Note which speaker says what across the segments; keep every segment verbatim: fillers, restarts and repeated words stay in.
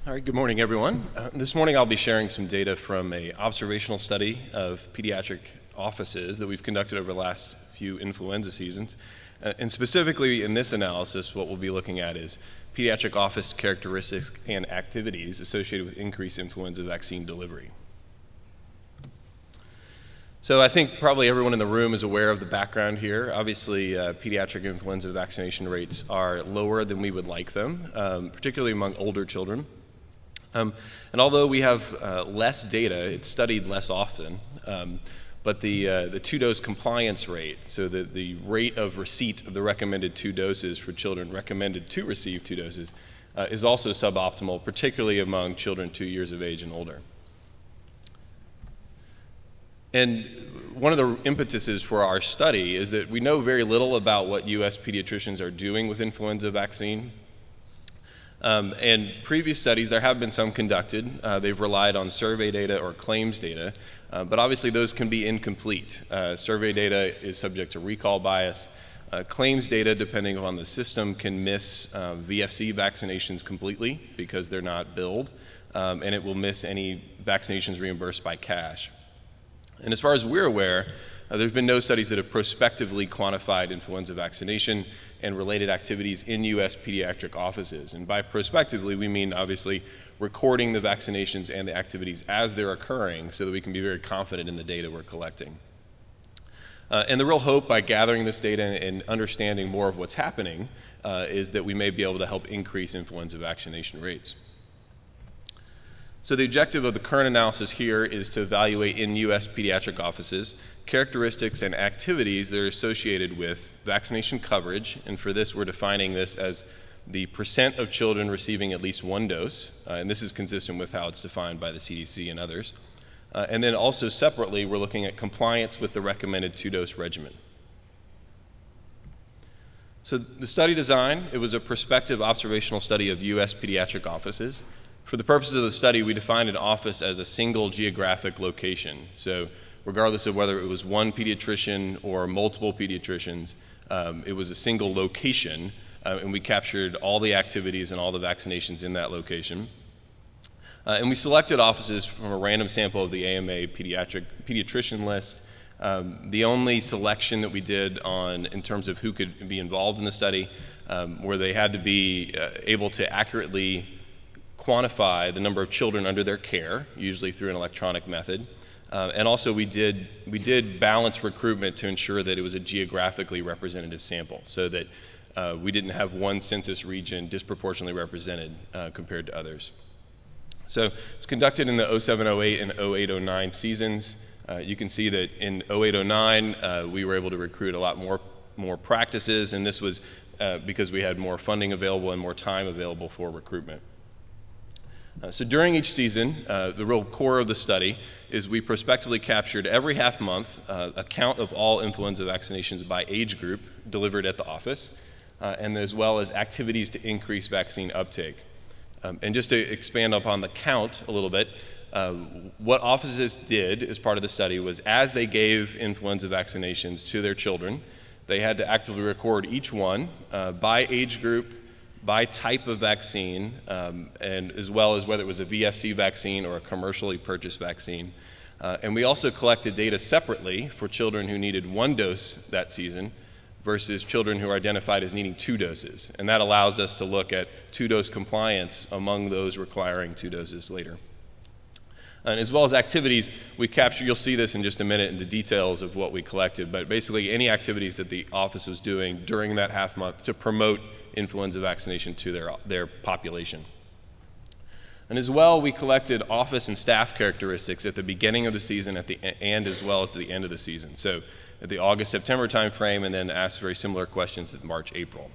Speaker 1: All right, good morning, everyone. Uh, this morning I'll be sharing some data from an observational study of pediatric offices that we've conducted over the last few influenza seasons. Uh, and specifically in this analysis, what we'll be looking at is pediatric office characteristics and activities associated with increased influenza vaccine delivery. So I think probably everyone in the room is aware of the background here. Obviously, uh, pediatric influenza vaccination rates are lower than we would like them, um, particularly among older children. Um, and although we have uh, less data, it's studied less often, um, but the, uh, the two-dose compliance rate, so the, the rate of receipt of the recommended two doses for children recommended to receive two doses, uh, is also suboptimal, particularly among children two years of age and older. And one of the impetuses for our study is that we know very little about what U S pediatricians are doing with influenza vaccine. Um, and previous studies, there have been some conducted. Uh, they've relied on survey data or claims data, uh, but obviously those can be incomplete. Uh, survey data is subject to recall bias. Uh, claims data, depending on the system, can miss uh, V F C vaccinations completely because they're not billed, um, and it will miss any vaccinations reimbursed by cash. And as far as we're aware, uh, there have been no studies that have prospectively quantified influenza vaccination and related activities in U S pediatric offices. And by prospectively, we mean obviously recording the vaccinations and the activities as they're occurring so that we can be very confident in the data we're collecting. Uh, and the real hope by gathering this data and understanding more of what's happening uh, is that we may be able to help increase influenza vaccination rates. So the objective of the current analysis here is to evaluate in U S pediatric offices characteristics and activities that are associated with vaccination coverage, and for this we're defining this as the percent of children receiving at least one dose, uh, and this is consistent with how it's defined by the C D C and others. Uh, and then also separately we're looking at compliance with the recommended two-dose regimen. So the study design, it was a prospective observational study of U S pediatric offices. For the purposes of the study, we defined an office as a single geographic location. So regardless of whether it was one pediatrician or multiple pediatricians, um, it was a single location, uh, and we captured all the activities and all the vaccinations in that location. Uh, and we selected offices from a random sample of the A M A pediatric pediatrician list. Um, the only selection that we did on in terms of who could be involved in the study, um, where they had to be uh, able to accurately quantify the number of children under their care, usually through an electronic method. Uh, and also we did, we did balance recruitment to ensure that it was a geographically representative sample, so that uh, we didn't have one census region disproportionately represented uh, compared to others. So it's conducted in the oh seven oh eight and oh eight oh nine seasons. Uh, you can see that in oh eight oh nine uh, we were able to recruit a lot more, more practices, and this was uh, because we had more funding available and more time available for recruitment. Uh, so during each season, uh, the real core of the study is we prospectively captured every half month uh, a count of all influenza vaccinations by age group delivered at the office, uh, and as well as activities to increase vaccine uptake. Um, and just to expand upon the count a little bit, uh, what offices did as part of the study was as they gave influenza vaccinations to their children, they had to actively record each one uh, by age group, by type of vaccine, um, and as well as whether it was a V F C vaccine or a commercially purchased vaccine. Uh, and we also collected data separately for children who needed one dose that season versus children who are identified as needing two doses. And that allows us to look at two-dose compliance among those requiring two doses later. And as well as activities, we capture, you'll see this in just a minute in the details of what we collected, but basically any activities that the office was doing during that half month to promote influenza vaccination to their, their population. And as well, we collected office and staff characteristics at the beginning of the season at the, and as well at the end of the season. So at the August-September timeframe, and then asked very similar questions at March-April.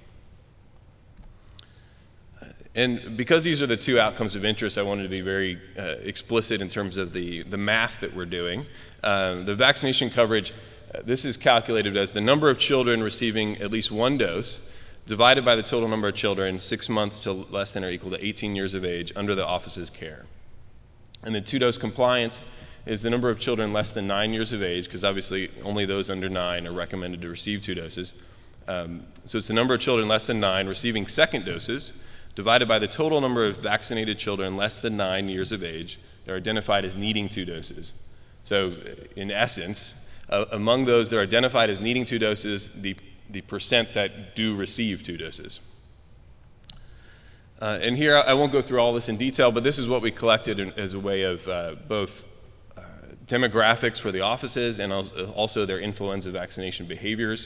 Speaker 1: And because these are the two outcomes of interest, I wanted to be very uh, explicit in terms of the, the math that we're doing. Um, the vaccination coverage, uh, this is calculated as the number of children receiving at least one dose divided by the total number of children six months to less than or equal to eighteen years of age under the office's care. And the two-dose compliance is the number of children less than nine years of age, because obviously only those under nine are recommended to receive two doses. Um, so it's the number of children less than nine receiving second doses divided by the total number of vaccinated children less than nine years of age that are identified as needing two doses. So in essence, uh, among those that are identified as needing two doses, the, the percent that do receive two doses. Uh, and here, I won't go through all this in detail, but this is what we collected in, as a way of uh, both uh, demographics for the offices and also their influenza vaccination behaviors.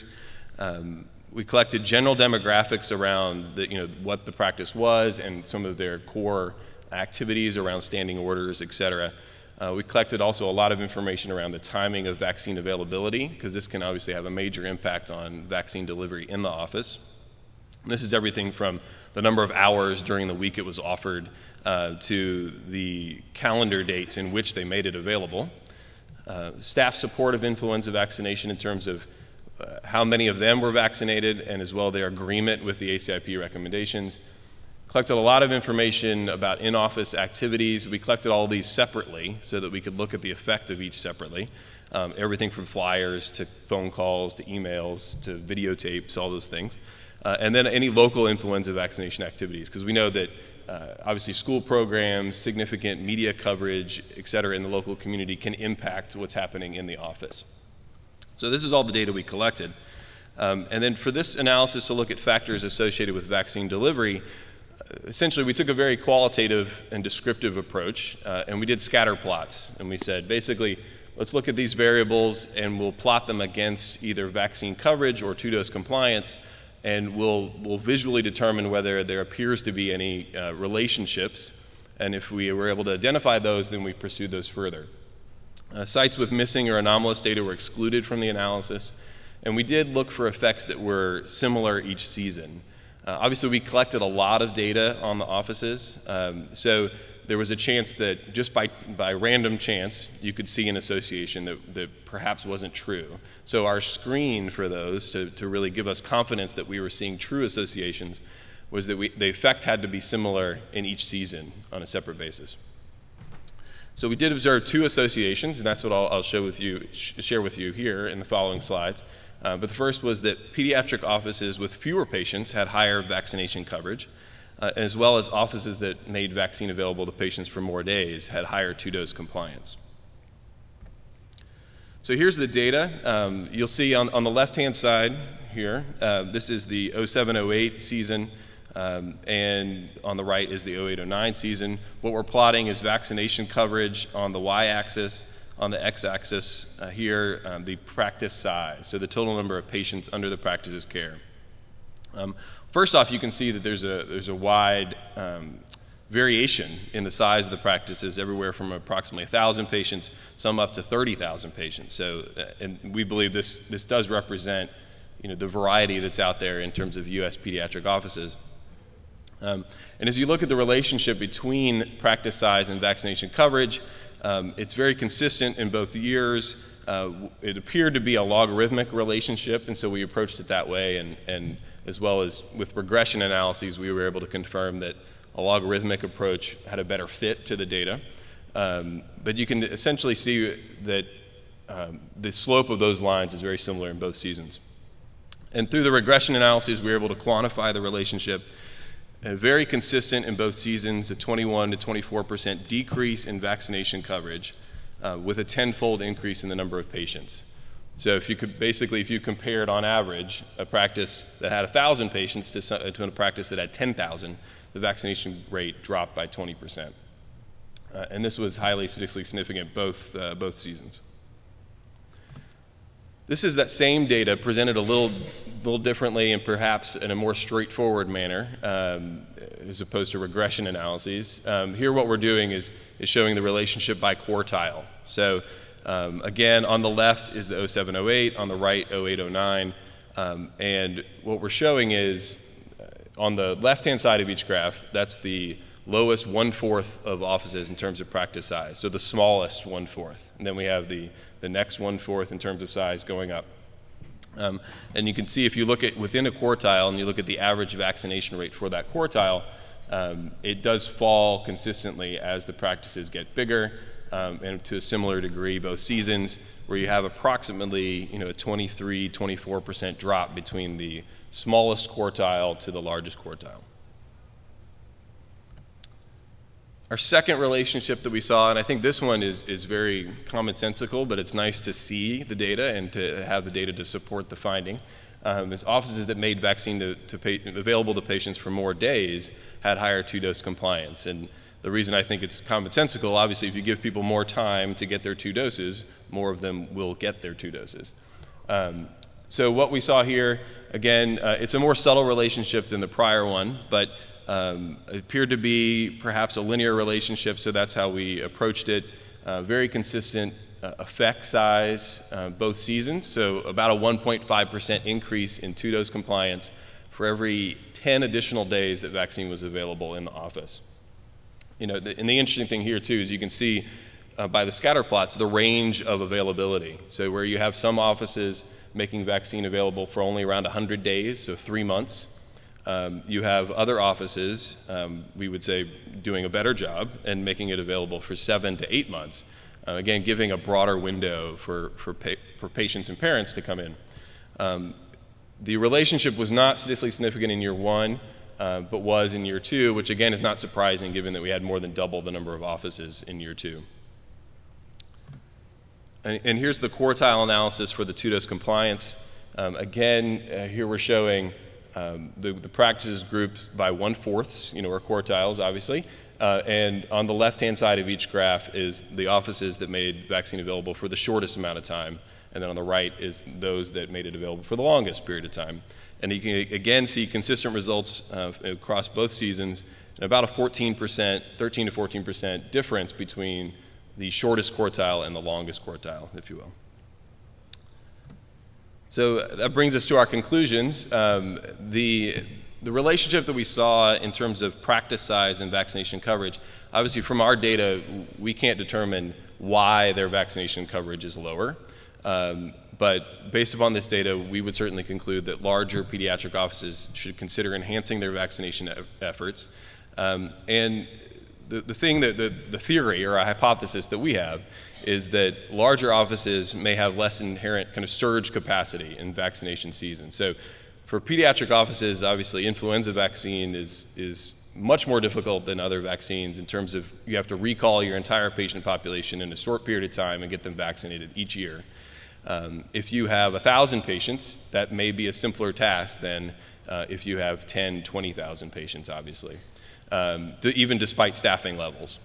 Speaker 1: Um, we collected general demographics around the, you know, what the practice was and some of their core activities around standing orders, et cetera. Uh, we collected also a lot of information around the timing of vaccine availability, because this can obviously have a major impact on vaccine delivery in the office. And this is everything from the number of hours during the week it was offered uh, to the calendar dates in which they made it available. Uh, staff support of influenza vaccination in terms of uh, how many of them were vaccinated, and as well their agreement with the A C I P recommendations. Collected a lot of information about in-office activities. We collected all these separately so that we could look at the effect of each separately. Um, everything from flyers to phone calls to emails to videotapes, all those things. Uh, and then any local influenza vaccination activities, because we know that uh, obviously school programs, significant media coverage, et cetera, in the local community can impact what's happening in the office. So this is all the data we collected. Um, and then for this analysis to look at factors associated with vaccine delivery, essentially we took a very qualitative and descriptive approach, uh, and we did scatter plots. And we said, basically, let's look at these variables and we'll plot them against either vaccine coverage or two-dose compliance, and we'll, we'll visually determine whether there appears to be any uh, relationships. And if we were able to identify those, then we pursued those further. Uh, sites with missing or anomalous data were excluded from the analysis, and we did look for effects that were similar each season. Uh, obviously, we collected a lot of data on the offices, um, so there was a chance that just by, by random chance, you could see an association that, that perhaps wasn't true. So our screen for those, to, to really give us confidence that we were seeing true associations, was that we, the effect had to be similar in each season on a separate basis. So we did observe two associations, and that's what I'll, I'll show with you, sh share with you here in the following slides. Uh, but the first was that pediatric offices with fewer patients had higher vaccination coverage, uh, as well as offices that made vaccine available to patients for more days had higher two-dose compliance. So here's the data. Um, you'll see on, on the left-hand side here, uh, this is the oh seven oh eight season, um, and on the right is the oh eight oh nine season. What we're plotting is vaccination coverage on the y-axis. On the x-axis uh, here, um, the practice size, so the total number of patients under the practice's care. Um, first off, you can see that there's a, there's a wide um, variation in the size of the practices, everywhere from approximately one thousand patients, some up to thirty thousand patients. So, uh, and we believe this, this does represent, you know, the variety that's out there in terms of U S pediatric offices. Um, and as you look at the relationship between practice size and vaccination coverage, Um, it's very consistent in both years. Uh, it appeared to be a logarithmic relationship, and so we approached it that way, and, and as well as with regression analyses, we were able to confirm that a logarithmic approach had a better fit to the data. Um, but you can essentially see that um, the slope of those lines is very similar in both seasons. And through the regression analyses, we were able to quantify the relationship. Uh, very consistent in both seasons, a twenty-one to twenty-four percent decrease in vaccination coverage uh, with a tenfold increase in the number of patients. So if you could basically, if you compared on average a practice that had one thousand patients to, some, to a practice that had ten thousand, the vaccination rate dropped by twenty percent. Uh, and this was highly statistically significant both, uh, both seasons. This is that same data presented a little, little differently and perhaps in a more straightforward manner um, as opposed to regression analyses. Um, here what we're doing is, is showing the relationship by quartile. So um, again, on the left is the oh seven oh eight, on the right oh eight oh nine, um, and what we're showing is uh, on the left-hand side of each graph, that's the lowest one-fourth of offices in terms of practice size, so the smallest one-fourth. And then we have the the next one-fourth in terms of size going up. Um, and you can see if you look at within a quartile and you look at the average vaccination rate for that quartile, um, it does fall consistently as the practices get bigger, um, and to a similar degree both seasons, where you have approximately, you know, a twenty-three, twenty-four percent drop between the smallest quartile to the largest quartile. Our second relationship that we saw, and I think this one is, is very commonsensical, but it's nice to see the data and to have the data to support the finding, um, is offices that made vaccine to, to pay, available to patients for more days had higher two-dose compliance. And the reason I think it's commonsensical, obviously, if you give people more time to get their two doses, more of them will get their two doses. Um, so what we saw here, again, uh, it's a more subtle relationship than the prior one, but um, it appeared to be perhaps a linear relationship, so that's how we approached it. Uh, very consistent uh, effect size uh, both seasons, so about a one point five percent increase in two-dose compliance for every ten additional days that vaccine was available in the office. You know, the, and the interesting thing here, too, is you can see uh, by the scatter plots the range of availability. So where you have some offices making vaccine available for only around one hundred days, so three months, um, you have other offices, um, we would say, doing a better job and making it available for seven to eight months. Uh, again, giving a broader window for, for, pa for patients and parents to come in. Um, the relationship was not statistically significant in year one, Uh, but was in year two, which again is not surprising given that we had more than double the number of offices in year two. And, and here's the quartile analysis for the two-dose compliance. Um, again, uh, here we're showing um, the, the practices grouped by one-fourths, you know, or quartiles, obviously. Uh, and on the left-hand side of each graph is the offices that made vaccine available for the shortest amount of time. And then on the right is those that made it available for the longest period of time. And you can again see consistent results uh, across both seasons, and about a fourteen percent, thirteen to fourteen percent difference between the shortest quartile and the longest quartile, if you will. So that brings us to our conclusions. Um, the, the relationship that we saw in terms of practice size and vaccination coverage, obviously from our data, we can't determine why their vaccination coverage is lower. Um, but based upon this data, we would certainly conclude that larger pediatric offices should consider enhancing their vaccination e efforts. Um, and the, the thing that the, the theory or a hypothesis that we have is that larger offices may have less inherent kind of surge capacity in vaccination season. So for pediatric offices, obviously influenza vaccine is, is much more difficult than other vaccines in terms of you have to recall your entire patient population in a short period of time and get them vaccinated each year. Um, if you have one thousand patients, that may be a simpler task than uh, if you have ten, twenty thousand patients, obviously, um, to, even despite staffing levels.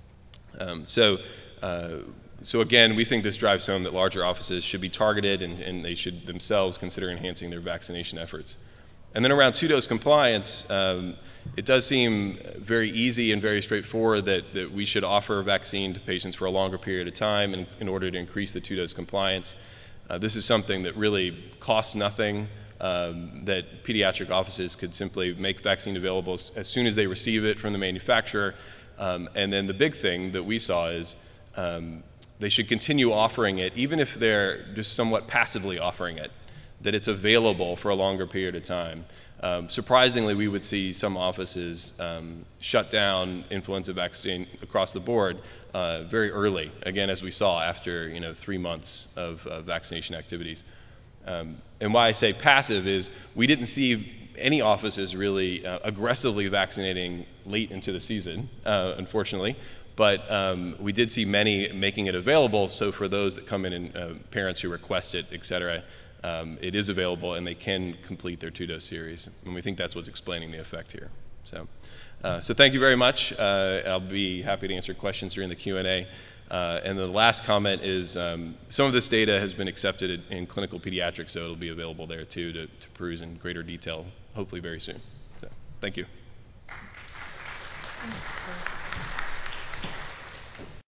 Speaker 1: Um, so, uh, so again, we think this drives home that larger offices should be targeted and, and they should themselves consider enhancing their vaccination efforts. And then around two-dose compliance, um, it does seem very easy and very straightforward that, that we should offer a vaccine to patients for a longer period of time in, in order to increase the two-dose compliance. Uh, this is something that really costs nothing, um, that pediatric offices could simply make vaccine available as, as soon as they receive it from the manufacturer. Um, and then the big thing that we saw is um, they should continue offering it, even if they're just somewhat passively offering it, that it's available for a longer period of time. Um, surprisingly, we would see some offices um, shut down influenza vaccine across the board uh, very early, again, as we saw after you know, three months of uh, vaccination activities. Um, and why I say passive is we didn't see any offices really uh, aggressively vaccinating late into the season, uh, unfortunately. But um, we did see many making it available, so for those that come in and uh, parents who request it, et cetera, Um, it is available and they can complete their two-dose series. And we think that's what's explaining the effect here. So, uh, so thank you very much. Uh, I'll be happy to answer questions during the Q and A. Uh, and the last comment is um, some of this data has been accepted in, in clinical pediatrics, so it'll be available there too to, to peruse in greater detail, hopefully very soon. So, thank you.